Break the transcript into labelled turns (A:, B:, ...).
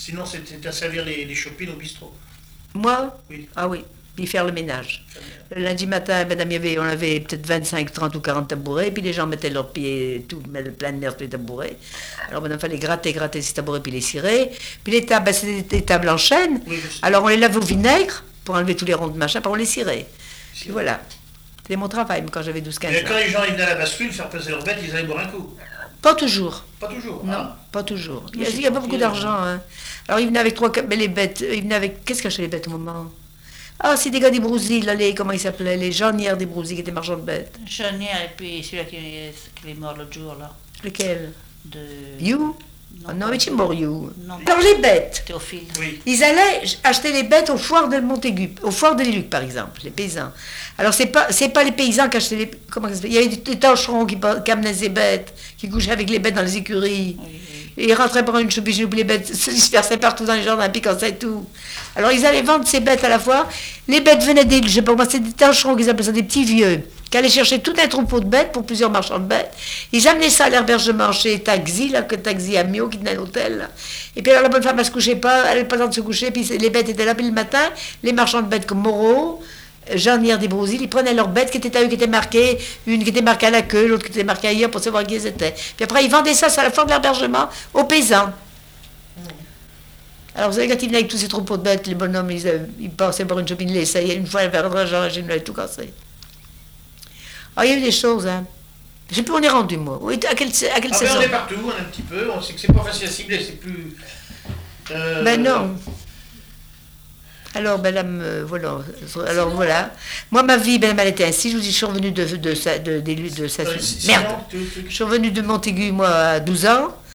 A: Sinon, c'était à servir les chopines au bistrot.
B: Moi?
A: Oui.
B: Ah oui, puis faire le ménage. Le lundi matin, madame, on avait peut-être 25, 30 ou 40 tabourets, puis les gens mettaient leurs pieds, tout, plein de nerfs sur les tabourets. Alors madame, il fallait gratter ces tabourets, puis les cirer. Puis les tables, c'était des tables en chêne.
A: Oui,
B: Alors on les lavait au vinaigre, pour enlever tous les ronds de machin, puis on les cirait. Puis voilà. C'était mon travail, quand j'avais 12-15
A: Et
B: ans.
A: quand les gens ils venaient à la bascule faire peser leurs bêtes, ils allaient boire un coup.
B: Pas toujours.
A: Pas toujours.
B: Non,
A: Ah.
B: pas toujours. Il
A: Oui,
B: n'y a pas beaucoup
A: tranquille.
B: d'argent. Hein. Alors, ils venaient avec mais les bêtes, ils venaient avec... Qu'est-ce qu'achetaient les bêtes au moment? Ah, c'est des gars des Brousilles, là, comment ils s'appelaient? Les Jeannières des Brousilles, qui étaient marchands de bêtes.
C: Chenière et puis celui-là qui est mort l'autre jour, là.
B: Lequel?
C: De...
B: You? Ah non, mais tu es mort, You.
C: Non.
B: Alors, les bêtes,
C: Théophile.
A: Oui.
B: ils allaient acheter les bêtes aux foires de Montaigu, aux foires de Luc, par exemple, les paysans. Alors, c'est pas les paysans qui achetaient les... Comment ça s'appelle? Il y avait des tâcherons qui amenaient ces bêtes, qui couchaient avec les bêtes dans les écuries.
C: Oui, oui.
B: Et ils rentraient par une choupiche, puis les bêtes se dispersaient partout dans les jardins, puis comme ça et tout. Alors, ils allaient vendre ces bêtes à la fois. Les bêtes venaient je sais pas moi, c'est des tâcherons qu'ils appelaient ça, des petits vieux, qui allaient chercher tout un troupeau de bêtes pour plusieurs marchands de bêtes. Ils amenaient ça à l'hébergement chez Taxi, là, que Taxi à Mio, qui tenait l'hôtel. Là. Et puis alors, la bonne femme, elle se couchait pas, elle n'avait pas le temps de se coucher, puis les bêtes étaient là, puis le matin, les marchands de bêtes comme Moreau, Jeannière des Brousilles, ils prenaient leurs bêtes qui étaient à eux, qui étaient marquées, une qui était marquée à la queue, l'autre qui était marquée ailleurs pour savoir qui elles étaient. Puis après, ils vendaient ça à la foire de l'hébergement aux paysans. Alors, vous savez, quand ils venaient avec tous ces troupeaux de bêtes, les bonhommes, ils passaient par une chopine, ils l'essayaient. Une fois, elle avait l'argent, j'ai tout cassé. Ah, il y a eu des choses, hein. Je sais plus où on est rendu, moi. Oui, à quelle
A: Ah ben,
B: saison?
A: on est partout, on est un petit peu. On sait que c'est pas facile à cibler, c'est plus.
B: Ben non. Alors, madame, voilà. Alors, voilà. Moi, ma vie, madame, elle était ainsi. Je vous dis, je suis revenue de sa... Merde. Je suis revenue de Montaigu, moi, à 12 ans.